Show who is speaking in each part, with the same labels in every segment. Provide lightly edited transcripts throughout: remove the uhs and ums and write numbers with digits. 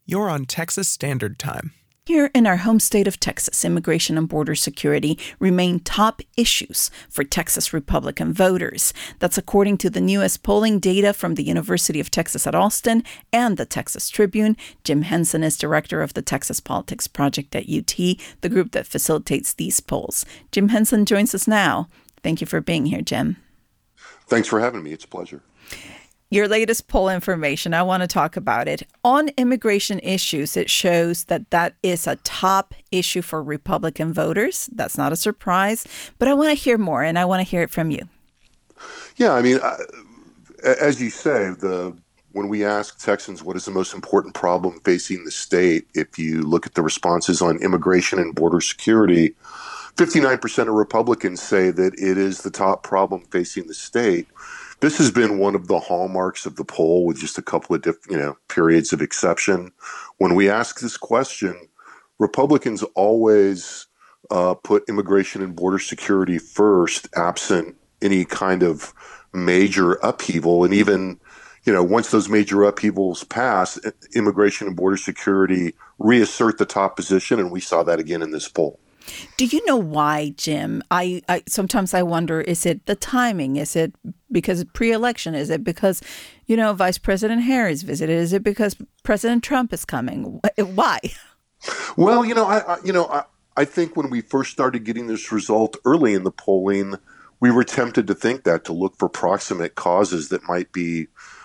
Speaker 1: You're on Texas Standard Time.
Speaker 2: Here in our home state of Texas, immigration and border security remain top issues for Texas Republican voters. That's according to the newest polling data from the University of Texas at Austin and the Texas Tribune. Jim Henson is director of the Texas Politics Project at UT, the group that facilitates these polls. Jim Henson joins us now. Thank you for being here, Jim.
Speaker 3: Thanks for having me. It's a pleasure.
Speaker 2: Your latest poll information, I want to talk about it. On immigration issues, it shows that is a top issue for Republican voters. That's not a surprise, but I want to hear more, and I want to hear it from you.
Speaker 3: Yeah, I mean, as you say, when we ask Texans what is the most important problem facing the state, if you look at the responses on immigration and border security, 59% of Republicans say that it is the top problem facing the state. This has been one of the hallmarks of the poll, with just a couple of periods of exception. When we ask this question, Republicans always put immigration and border security first, absent any kind of major upheaval. And even, once those major upheavals pass, immigration and border security reassert the top position, and we saw that again in this poll.
Speaker 2: Do you know why, Jim? I sometimes I wonder, is it the timing? Is it because pre-election? Is it because, Vice President Harris visited? Is it because President Trump is coming? Why?
Speaker 3: Well, I think when we first started getting this result early in the polling, we were tempted to think that, to look for proximate causes that might be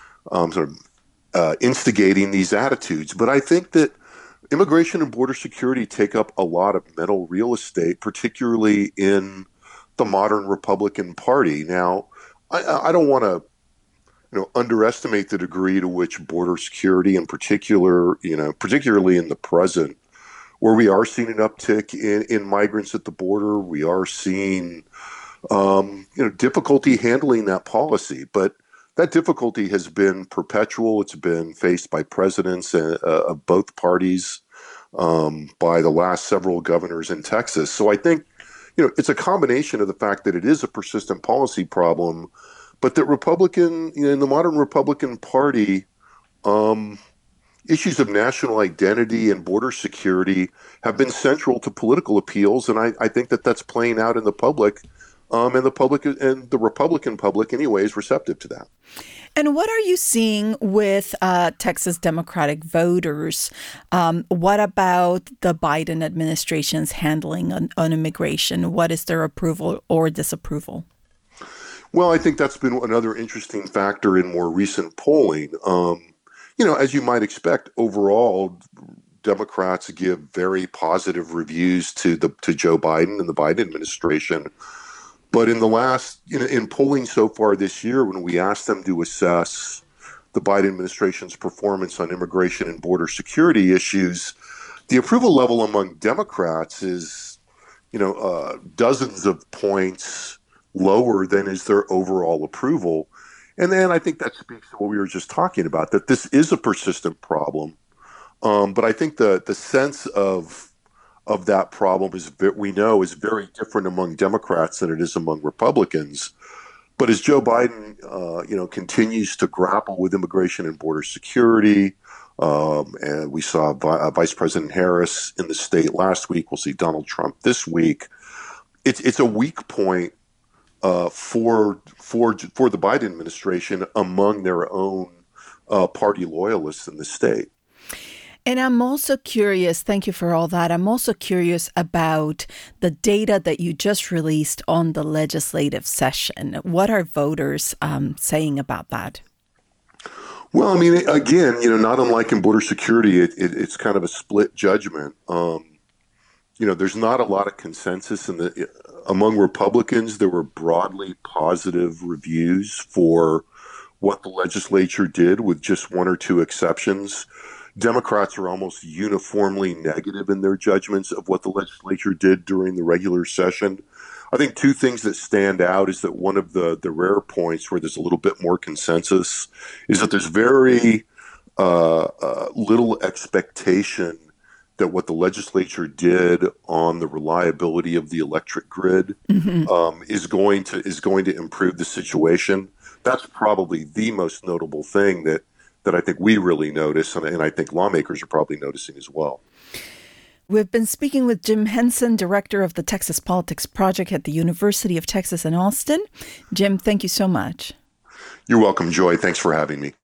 Speaker 3: instigating these attitudes. But I think that immigration and border security take up a lot of mental real estate, particularly in the modern Republican Party. Now, I don't want to, underestimate the degree to which border security, in particular, particularly in the present, where we are seeing an uptick in migrants at the border, we are seeing, difficulty handling that policy. But that difficulty has been perpetual. It's been faced by presidents of both parties, by the last several governors in Texas. So I think, it's a combination of the fact that it is a persistent policy problem, but that in the modern Republican Party, issues of national identity and border security have been central to political appeals. And I think that that's playing out in the public. And the Republican public, anyway, is receptive to that.
Speaker 2: And what are you seeing with Texas Democratic voters? What about the Biden administration's handling on immigration? What is their approval or disapproval?
Speaker 3: Well, I think that's been another interesting factor in more recent polling. As you might expect, overall, Democrats give very positive reviews to Joe Biden and the Biden administration. But in the last, in polling so far this year, when we asked them to assess the Biden administration's performance on immigration and border security issues, the approval level among Democrats is, dozens of points lower than is their overall approval. And then I think that speaks to what we were just talking about, that this is a persistent problem. But I think the sense of that problem is very different among Democrats than it is among Republicans. But as Joe Biden, continues to grapple with immigration and border security, and we saw Vice President Harris in the state last week, we'll see Donald Trump this week. It's a weak point for the Biden administration among their own party loyalists in the state.
Speaker 2: And I'm also curious, thank you for all that. I'm also curious about the data that you just released on the legislative session. What are voters saying about that?
Speaker 3: Well, I mean, again, not unlike in border security, it's kind of a split judgment. There's not a lot of consensus among Republicans. There were broadly positive reviews for what the legislature did, with just one or two exceptions. Democrats are almost uniformly negative in their judgments of what the legislature did during the regular session. I think two things that stand out is that one of the rare points where there's a little bit more consensus is that there's very little expectation that what the legislature did on the reliability of the electric grid is going to improve the situation. That's probably the most notable thing, that that I think we really notice, and I think lawmakers are probably noticing as well.
Speaker 2: We've been speaking with Jim Henson, director of the Texas Politics Project at the University of Texas in Austin. Jim, thank you so much.
Speaker 3: You're welcome, Joy. Thanks for having me.